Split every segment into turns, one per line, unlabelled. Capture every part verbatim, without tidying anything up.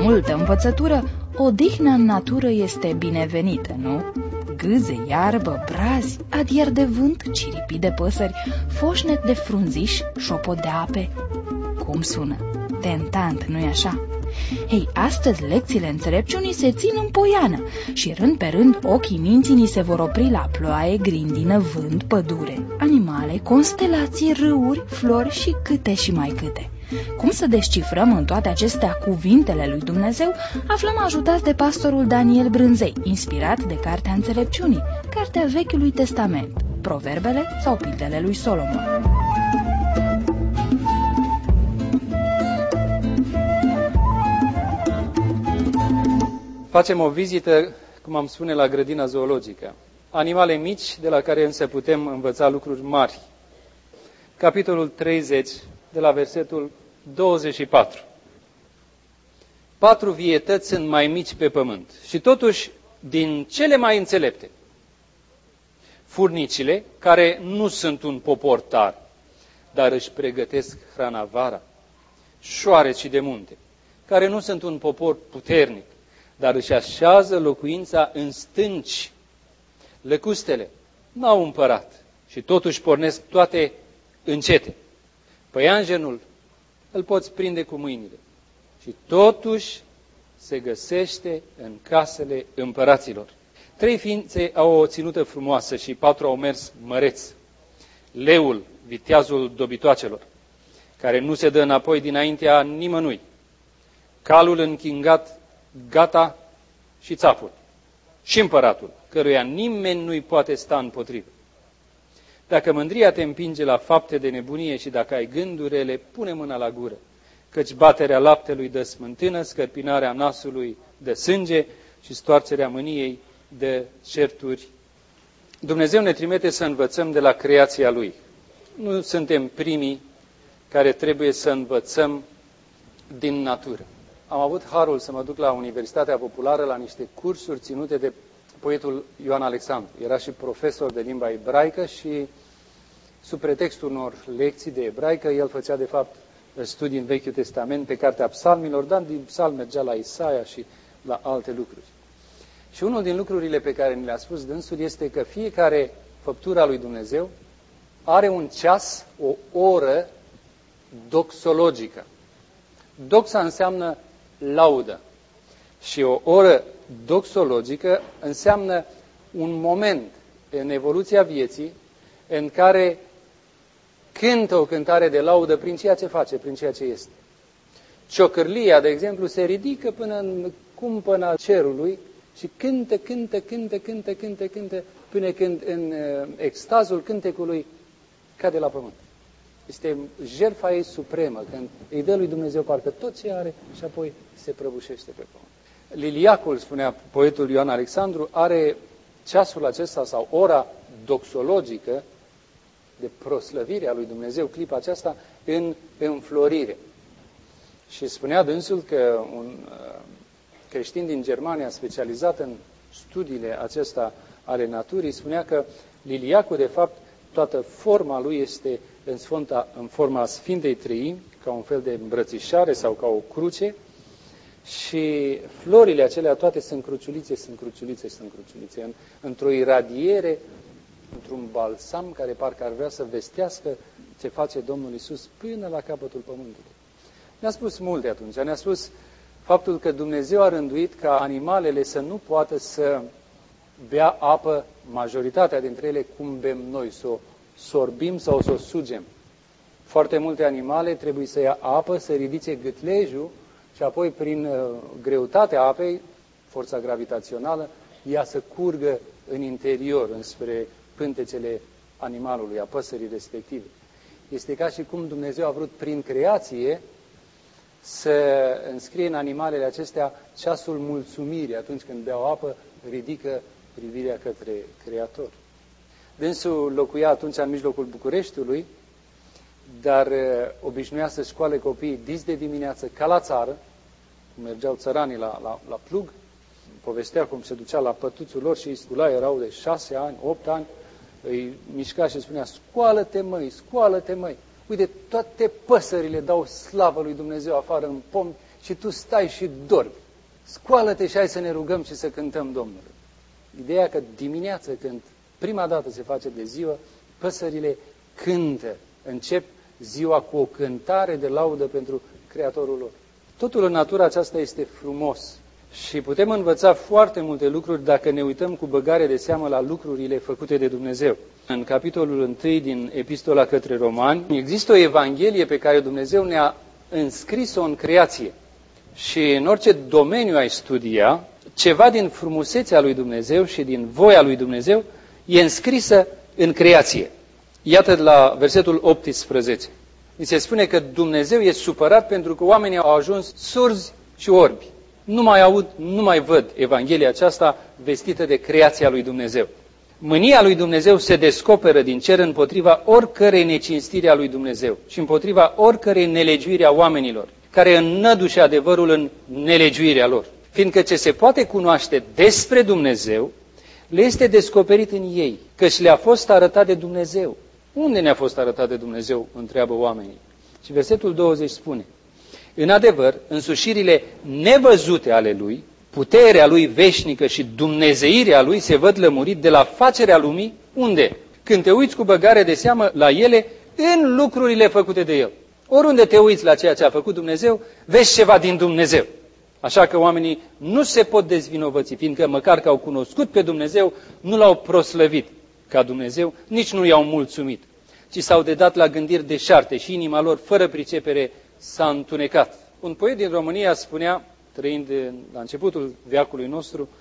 multă învățătură, odihna în natură este binevenită, nu? Gâze, iarbă, brazi, adier de vânt, ciripii de păsări, foșnet de frunziș, șopot de ape. Cum sună? Tentant, nu-i așa? Hei, astăzi lecțiile înțelepciunii se țin în poiană și rând pe rând ochii minții ni se vor opri la ploaie, grindină, vânt, pădure, animale, constelații, râuri, flori și câte și mai câte. Cum să descifrăm în toate acestea cuvintele lui Dumnezeu, aflăm ajutați de pastorul Daniel Brânzei, inspirat de Cartea Înțelepciunii, cartea Vechiului Testament, Proverbele sau Pildele lui Solomon.
Facem o vizită, cum am spune, la grădina zoologică. Animale mici, de la care însă putem învăța lucruri mari. Capitolul treizeci, de la versetul douăzeci și patru. Patru vietăți sunt mai mici pe pământ și totuși din cele mai înțelepte. Furnicile, care nu sunt un popor tare, dar își pregătesc hrana vara. Șoarecii de munte, care nu sunt un popor puternic, dar își așează locuința în stânci. Lăcustele n-au împărat și totuși pornesc toate încete. Păianjenul îl poți prinde cu mâinile și totuși se găsește în casele împăraților. Trei ființe au o ținută frumoasă și patru au mers măreți. Leul, viteazul dobitoacelor, care nu se dă înapoi dinaintea nimănui. Calul închingat, gata, și țapul. Și împăratul, căruia nimeni nu-i poate sta împotrivă. Dacă mândria te împinge la fapte de nebunie și dacă ai gânduri rele, pune mâna la gură, căci baterea laptelui dă smântână, scărpinarea nasului dă sânge și stoarcerea mâniei dă certuri. Dumnezeu ne trimite să învățăm de la creația Lui. Nu suntem primii care trebuie să învățăm din natură. Am avut harul să mă duc la Universitatea Populară la niște cursuri ținute de poetul Ioan Alexandru. Era și profesor de limba ebraică și sub pretextul unor lecții de ebraică, el făcea de fapt studii în Vechiul Testament pe cartea Psalmilor, dar din psalm mergea la Isaia și la alte lucruri. Și unul din lucrurile pe care ni le-a spus dânsul este că fiecare făptură a lui Dumnezeu are un ceas, o oră doxologică. Doxa înseamnă laudă și o oră doxologică înseamnă un moment în evoluția vieții în care cântă o cântare de laudă prin ceea ce face, prin ceea ce este. Ciocârlia, de exemplu, se ridică până în cumpăna cerului și cântă, cântă, cântă, cântă, cântă, cântă, până când în extazul cântecului cade la pământ. Este jertfa ei supremă, când îi dă lui Dumnezeu parcă tot ce are și apoi se prăbușește pe pământ. Liliacul, spunea poetul Ioan Alexandru, are ceasul acesta sau ora doxologică de proslăvire a lui Dumnezeu, clipa aceasta, în înflorire. Și spunea dânsul că un creștin din Germania specializat în studiile acestea ale naturii, spunea că liliacul, de fapt, toată forma lui este în, sfânta, în forma Sfintei Treimi, ca un fel de îmbrățișare sau ca o cruce, și florile acelea toate sunt cruciulițe, sunt cruciulițe, sunt cruciulițe, în, într-o iradiere, într-un balsam care parcă ar vrea să vestească ce face Domnul Iisus până la capătul pământului. Ne-a spus multe atunci, ne-a spus faptul că Dumnezeu a rânduit ca animalele să nu poată să bea apă, majoritatea dintre ele cum bem noi, să o sorbim sau să o sugem. Foarte multe animale trebuie să ia apă, să ridice gâtlejul și apoi prin uh, greutatea apei, forța gravitațională, ea să curgă în interior, înspre pântecele animalului, a păsării respective. Este ca și cum Dumnezeu a vrut prin creație să înscrie în animalele acestea ceasul mulțumirii. Atunci când beau apă, ridică privirea către Creator. Dânsul locuia atunci în mijlocul Bucureștiului, dar obișnuia să școale copiii dis de dimineață, ca la țară, cum mergeau țăranii la, la, la plug, povestea cum se ducea la pătuțul lor și îi scula, erau de șase ani, opt ani, îi mișca și spunea, scoală-te măi, scoală-te măi. Uite, toate păsările dau slavă lui Dumnezeu afară în pomi și tu stai și dormi. Scoală-te și hai să ne rugăm și să cântăm Domnului. Ideea că dimineață, când prima dată se face de ziua, păsările cântă, încep ziua cu o cântare de laudă pentru Creatorul lor. Totul în natura aceasta este frumos și putem învăța foarte multe lucruri dacă ne uităm cu băgare de seamă la lucrurile făcute de Dumnezeu. În capitolul unu din Epistola către Romani există o evanghelie pe care Dumnezeu ne-a înscris-o în creație. Și în orice domeniu ai studia, ceva din frumusețea lui Dumnezeu și din voia lui Dumnezeu e înscrisă în creație. Iată la versetul optsprezece. Ni se spune că Dumnezeu e supărat pentru că oamenii au ajuns surzi și orbi. Nu mai aud, nu mai văd Evanghelia aceasta vestită de creația lui Dumnezeu. Mânia lui Dumnezeu se descoperă din cer împotriva oricărei necinstiri a lui Dumnezeu și împotriva oricărei nelegiuiri a oamenilor, care înnădușe adevărul în nelegiuirea lor. Fiindcă ce se poate cunoaște despre Dumnezeu, le este descoperit în ei, căci le-a fost arătat de Dumnezeu. Unde ne-a fost arătat de Dumnezeu, întreabă oamenii. Și versetul douăzeci spune, în adevăr, însușirile nevăzute ale Lui, puterea Lui veșnică și dumnezeirea Lui se văd lămurit de la facerea lumii, unde? Când te uiți cu băgare de seamă la ele, în lucrurile făcute de El. Oriunde te uiți la ceea ce a făcut Dumnezeu, vezi ceva din Dumnezeu. Așa că oamenii nu se pot dezvinovăți, fiindcă măcar că au cunoscut pe Dumnezeu, nu L-au proslăvit ca Dumnezeu, nici nu i-au mulțumit, ci s-au dedat la gândiri deșarte și inima lor, fără pricepere, s-a întunecat. Un poet din România spunea, trăind la începutul veacului nostru,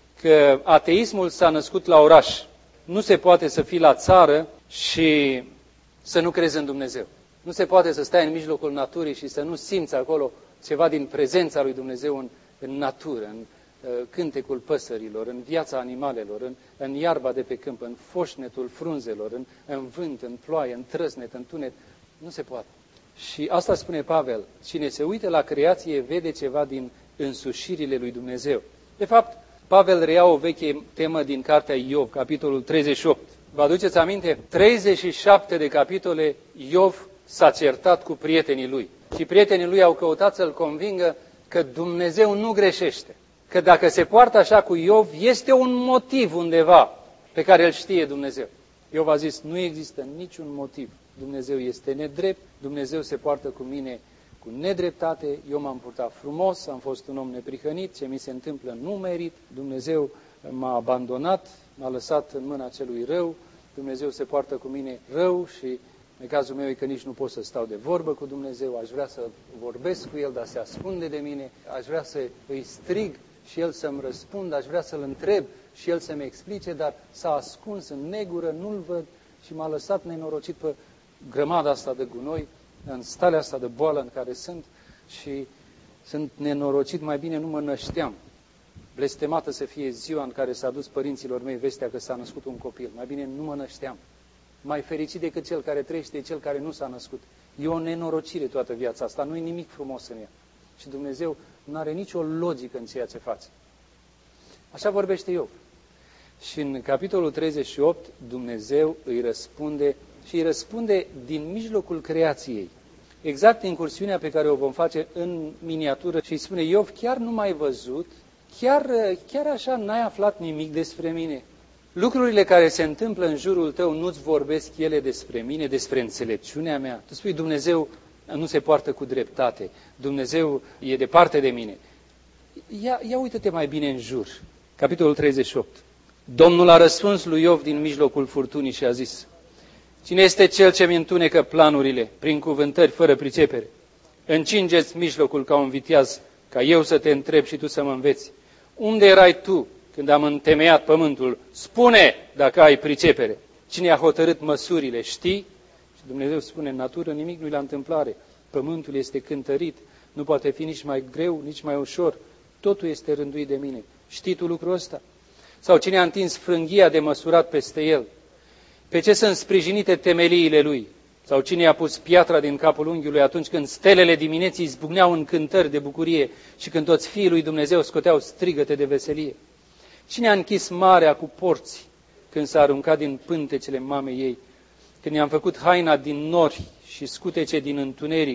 că ateismul s-a născut la oraș. Nu se poate să fii la țară și să nu crezi în Dumnezeu. Nu se poate să stai în mijlocul naturii și să nu simți acolo ceva din prezența lui Dumnezeu în, în natură, în uh, cântecul păsărilor, în viața animalelor, în, în iarba de pe câmp, în foșnetul frunzelor, în, în vânt, în ploaie, în trăsnet, în tunet. Nu se poate. Și asta spune Pavel. Cine se uită la creație vede ceva din însușirile lui Dumnezeu. De fapt, Pavel reia o veche temă din cartea Iov, capitolul treizeci și opt. Vă aduceți aminte? treizeci și șapte de capitole Iov s-a certat cu prietenii lui. Și prietenii lui au căutat să-l convingă că Dumnezeu nu greșește. Că dacă se poartă așa cu Iov, este un motiv undeva pe care îl știe Dumnezeu. Iov a zis, nu există niciun motiv. Dumnezeu este nedrept, Dumnezeu se poartă cu mine cu nedreptate, eu m-am purtat frumos, am fost un om neprihănit, ce mi se întâmplă nu merit, Dumnezeu m-a abandonat, m-a lăsat în mâna celui rău, Dumnezeu se poartă cu mine rău și în cazul meu e că nici nu pot să stau de vorbă cu Dumnezeu, aș vrea să vorbesc cu El, dar se ascunde de mine, aș vrea să îi strig și El să-mi răspundă, aș vrea să-L întreb și El să-mi explice, dar s-a ascuns în negură, nu-L văd și m-a lăsat nenorocit pe grămada asta de gunoi, în starea asta de boală în care sunt și sunt nenorocit, mai bine nu mă nășteam. Blestemată să fie ziua în care s-a dus părinților mei vestea că s-a născut un copil. Mai bine nu mă nășteam. Mai fericit decât cel care trăiește e cel care nu s-a născut. E o nenorocire toată viața asta, nu e nimic frumos în ea. Și Dumnezeu nu are nicio logică în ceea ce face. Așa vorbește Iov. Și în capitolul treizeci și opt Dumnezeu îi răspunde și îi răspunde din mijlocul creației. Exact incursiunea pe care o vom face în miniatură și îi spune, Iov, chiar nu m-ai văzut? Chiar, chiar așa n-ai aflat nimic despre mine? Lucrurile care se întâmplă în jurul tău nu-ți vorbesc ele despre mine, despre înțelepciunea mea? Tu spui, Dumnezeu nu se poartă cu dreptate, Dumnezeu e departe de mine. Ia, ia uită-te mai bine în jur. Capitolul treizeci și opt. Domnul a răspuns lui Iov din mijlocul furtunii și a zis, cine este cel ce mi întunecă planurile prin cuvântări fără pricepere? Încingeți mijlocul ca un viteaz, ca eu să te întreb și tu să mă înveți. Unde erai tu când am întemeiat pământul? Spune dacă ai pricepere. Cine a hotărât măsurile? Știi? Și Dumnezeu spune, în natură nimic nu-i la întâmplare. Pământul este cântărit, nu poate fi nici mai greu, nici mai ușor. Totul este rânduit de mine. Știi tu lucrul ăsta? Sau cine a întins frânghia de măsurat peste el? Pe ce sunt sprijinite temeliile lui? Sau cine a pus piatra din capul unghiului atunci când stelele dimineții zbucneau în cântări de bucurie și când toți fiii lui Dumnezeu scoteau strigăte de veselie? Cine a închis marea cu porți când s-a aruncat din pântecele mamei ei? Când i-am făcut haina din nori și scutece din întuneric,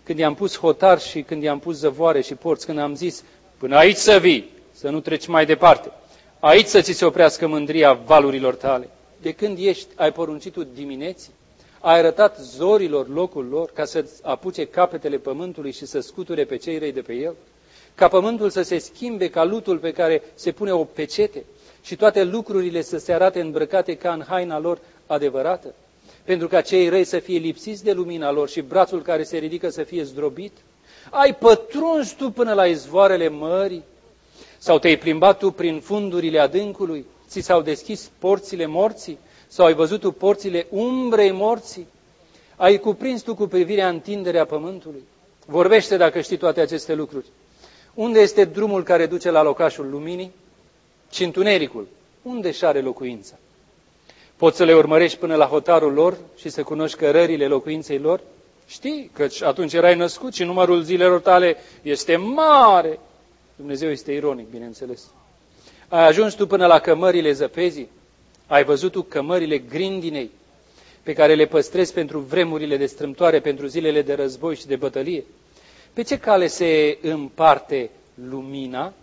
când i-am pus hotar și când i-am pus zăvoare și porți, când am zis, până aici să vii, să nu treci mai departe, aici să ți se oprească mândria valurilor tale. De când ești, ai poruncit tu dimineții, ai arătat zorilor locul lor ca să apuce capetele pământului și să scuture pe cei răi de pe el, ca pământul să se schimbe ca lutul pe care se pune o pecete și toate lucrurile să se arate îmbrăcate ca în haina lor adevărată, pentru ca cei răi să fie lipsiți de lumina lor și brațul care se ridică să fie zdrobit? Ai pătruns tu până la izvoarele mării? Sau te-ai plimbat tu prin fundurile adâncului? Ți s-au deschis porțile morții? Sau ai văzut tu porțile umbrei morții? Ai cuprins tu cu privirea întinderea pământului? Vorbește dacă știi toate aceste lucruri. Unde este drumul care duce la locașul luminii? Și întunericul, unde și are locuința? Poți să le urmărești până la hotarul lor și să cunoști cărările locuinței lor? Știi, căci atunci erai născut și numărul zilelor tale este mare. Dumnezeu este ironic, bineînțeles. Ai ajuns tu până la cămările zăpezii? Ai văzut tu cămările grindinei pe care le păstrezi pentru vremurile de strâmtoare, pentru zilele de război și de bătălie? Pe ce cale se împarte lumina?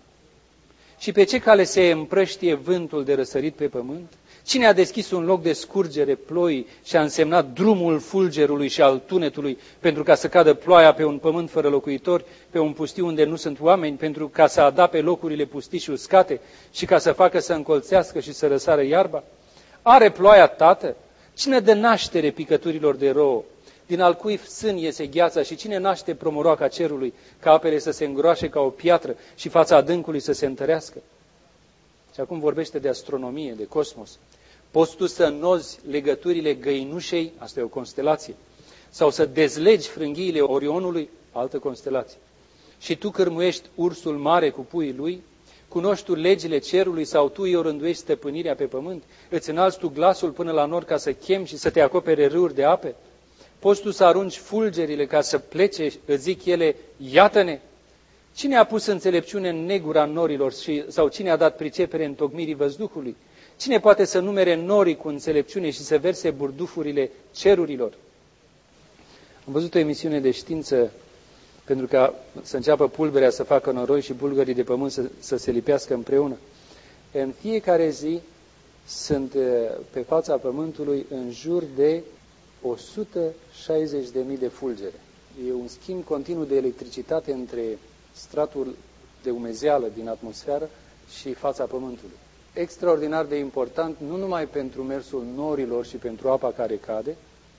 Și pe ce cale se împrăștie vântul de răsărit pe pământ? Cine a deschis un loc de scurgere ploii și a însemnat drumul fulgerului și al tunetului pentru ca să cadă ploaia pe un pământ fără locuitori, pe un pustiu unde nu sunt oameni, pentru ca să adape locurile pustii și uscate și ca să facă să încolțească și să răsară iarba? Are ploaia tată? Cine dă naștere picăturilor de rouă? Din al cui sân iese gheața și cine naște promoroaca cerului, ca apele să se îngroașe ca o piatră și fața adâncului să se întărească? Și acum vorbește de astronomie, de cosmos. Poți tu să înnozi legăturile găinușei, asta e o constelație, sau să dezlegi frânghiile Orionului, altă constelație. Și tu cârmuiești ursul mare cu puii lui? Cunoști tu legile cerului sau tu îi orânduiești stăpânirea pe pământ? Îți înalți tu glasul până la nor ca să chemi și să te acopere râuri de ape? Poți tu să arunci fulgerile ca să plece, îți zic ele, iată-ne? Cine a pus înțelepciune în negura norilor și, sau cine a dat pricepere în tocmirii văzduhului? Cine poate să numere norii cu înțelepciune și să verse burdufurile cerurilor? Am văzut o emisiune de știință pentru ca să înceapă pulberea să facă noroi și bulgării de pământ să, să se lipească împreună. În fiecare zi sunt pe fața pământului în jur de o sută șaizeci de mii de fulgere. E un schimb continuu de electricitate între stratul de umezeală din atmosferă și fața pământului. Extraordinar de important, nu numai pentru mersul norilor și pentru apa care cade,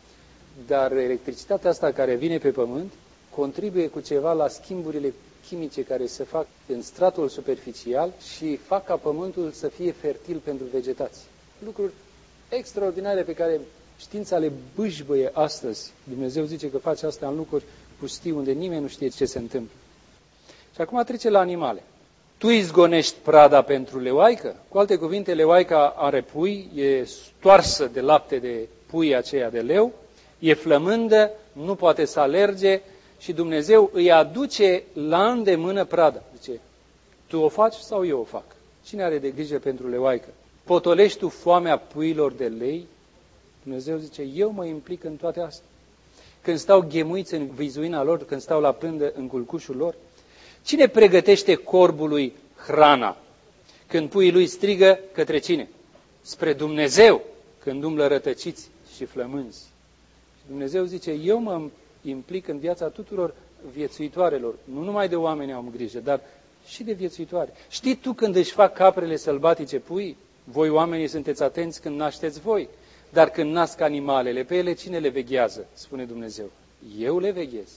dar electricitatea asta care vine pe pământ contribuie cu ceva la schimburile chimice care se fac în stratul superficial și fac ca pământul să fie fertil pentru vegetație. Lucruri extraordinare pe care știința le bâșbăie astăzi. Dumnezeu zice că face asta în lucruri pustii unde nimeni nu știe ce se întâmplă. Și acum trece la animale. Tu izgonești prada pentru leoaică? Cu alte cuvinte, leoaica are pui, e stoarsă de lapte de pui aceea de leu, e flămândă, nu poate să alerge și Dumnezeu îi aduce la îndemână prada. Zice, tu o faci sau eu o fac? Cine are de grijă pentru leoaică? Potolești tu foamea puilor de lei? Dumnezeu zice, eu mă implic în toate astea. Când stau ghemuiți în vizuina lor, când stau la prândă în culcușul lor, cine pregătește corbului hrana? Când puii lui strigă către cine? Spre Dumnezeu, când umblă rătăciți și flămânzi. Și Dumnezeu zice, eu mă implic în viața tuturor viețuitoarelor. Nu numai de oameni am grijă, dar și de viețuitoare. Știi tu când își fac caprele sălbatice puii? Voi oamenii sunteți atenți când nașteți voi. Dar când nasc animalele, pe ele cine le veghează? Spune Dumnezeu. Eu le veghez.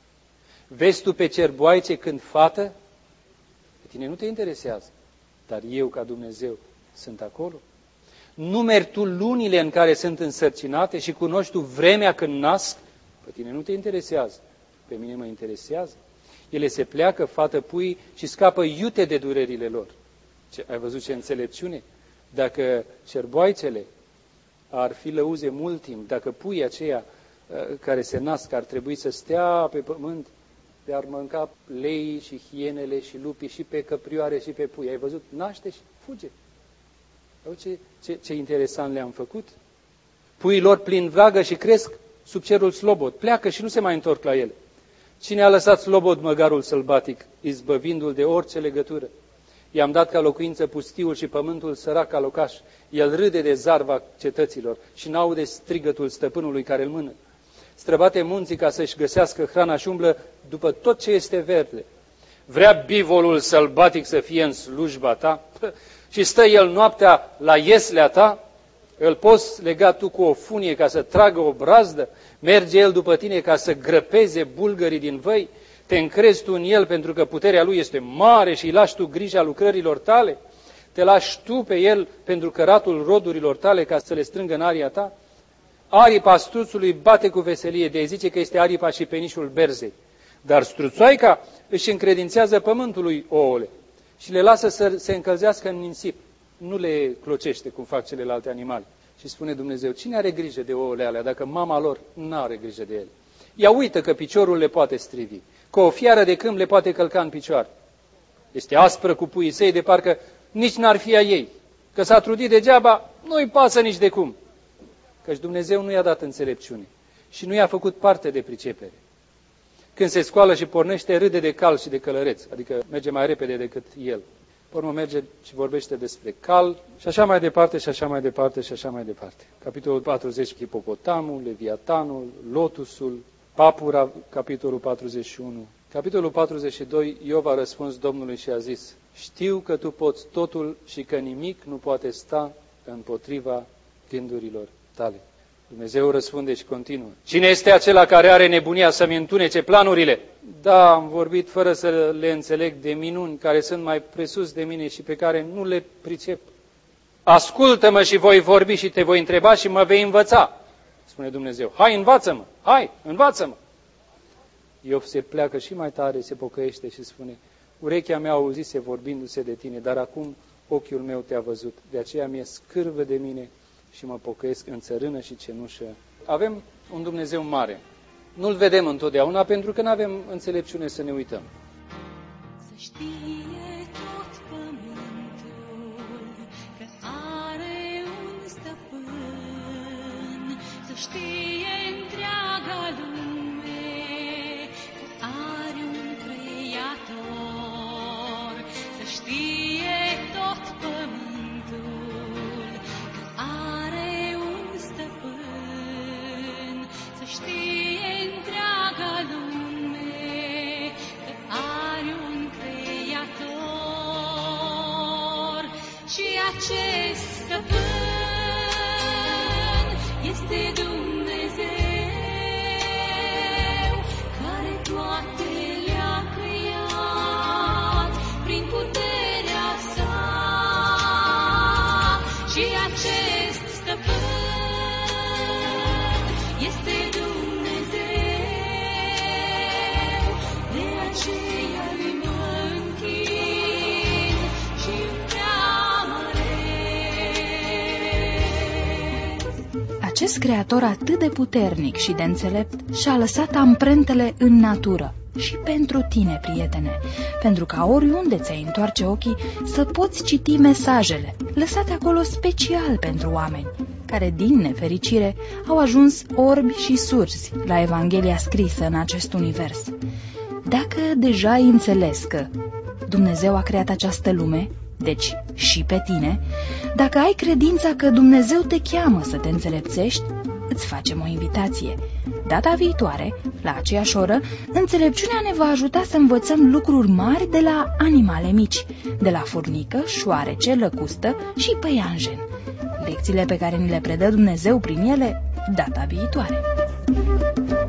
Vezi tu pe cerboaice când fată? Pe tine nu te interesează. Dar eu, ca Dumnezeu, sunt acolo. Numeri tu lunile în care sunt însărcinate și cunoști tu vremea când nasc? Pe tine nu te interesează. Pe mine mă interesează. Ele se pleacă, fată pui și scapă iute de durerile lor. Ce, ai văzut ce înțelepciune? Dacă cerboaicele ar fi lăuze mult timp, dacă puii aceia care se nasc ar trebui să stea pe pământ, de ar mânca leii și hienele și lupii și pe căprioare și pe pui. Ai văzut? Naște și fuge. Ce, ce, ce interesant le-am făcut. Puii lor plin vragă și cresc sub cerul slobod. Pleacă și nu se mai întorc la ele. Cine a lăsat slobod măgarul sălbatic, izbăvindu-l de orice legătură? I-am dat ca locuință pustiul și pământul sărac ca locaș. El râde de zarva cetăților și n-aude strigătul stăpânului care îl mână. Străbate munții ca să-și găsească hrana și umblă după tot ce este verde. Vrea bivolul sălbatic să fie în slujba ta și stă el noaptea la ieslea ta? Îl poți lega tu cu o funie ca să tragă o brazdă? Merge el după tine ca să grăpeze bulgării din văi? Te încrezi tu în el pentru că puterea lui este mare și îi lași tu grija lucrărilor tale? Te lași tu pe el pentru căratul rodurilor tale ca să le strângă în aria ta? Aripa struțului bate cu veselie, de zice că este aripa și penișul berzei. Dar struțoaica își încredințează pământului ouăle și le lasă să se încălzească în nisip. Nu le clocește cum fac celelalte animale. Și spune Dumnezeu, cine are grijă de ouăle alea dacă mama lor nu are grijă de ele? Ea uită că piciorul le poate strivi, că o fiară de câmp le poate călca în picioare. Este aspră cu puii săi de parcă nici n-ar fi a ei, că s-a trudit degeaba, nu-i pasă nici de cum. Căci Dumnezeu nu i-a dat înțelepciune și nu i-a făcut parte de pricepere. Când se scoală și pornește, râde de cal și de călăreț, adică merge mai repede decât el. Pe urmă merge și vorbește despre cal și așa mai departe, și așa mai departe, și așa mai departe. Capitolul patruzeci, hipopotamul, leviatanul, lotusul, papura, capitolul patruzeci și unu. Capitolul patruzeci și doi, Iov a răspuns Domnului și a zis, știu că tu poți totul și că nimic nu poate sta împotriva gândurilor tale. Dumnezeu răspunde și continuă. Cine este acela care are nebunia să-mi întunece planurile? Da, am vorbit fără să le înțeleg de minuni care sunt mai presus de mine și pe care nu le pricep. Ascultă-mă și voi vorbi și te voi întreba și mă vei învăța, spune Dumnezeu. Hai, învață-mă! Hai, învață-mă! Iov se pleacă și mai tare, se pocăiește și spune, urechea mea auzise vorbindu-se de tine, dar acum ochiul meu te-a văzut, de aceea mi-e scârbă de mine și mă pocăiesc în țărână și cenușă. Avem un Dumnezeu mare. Nu-L vedem întotdeauna pentru că nu avem înțelepciune să ne uităm.
Să știe tot pământul că are un stăpân, să știe întreaga lume că are un creator, să știe tot pământul că are un stăpân, să știe întreaga lume că are un creator și acest stăpân este Dumnezeu care toate le-a creat prin puterea sa și acest stăpân este Dumnezeu, de aceea îi mă închin și îl preamăresc.
Acest creator atât de puternic și de înțelept și-a lăsat amprentele în natură. Și pentru tine, prietene, pentru ca oriunde ți-ai întoarce ochii să poți citi mesajele lăsate acolo special pentru oameni, care din nefericire au ajuns orbi și surzi la Evanghelia scrisă în acest univers. Dacă deja ai înțeles că Dumnezeu a creat această lume, deci și pe tine, dacă ai credința că Dumnezeu te cheamă să te înțelepțești, îți facem o invitație. Data viitoare, la aceeași oră, înțelepciunea ne va ajuta să învățăm lucruri mari de la animale mici, de la furnică, șoarece, lăcustă și păianjen. Lecțiile pe care ni le predă Dumnezeu prin ele, data viitoare.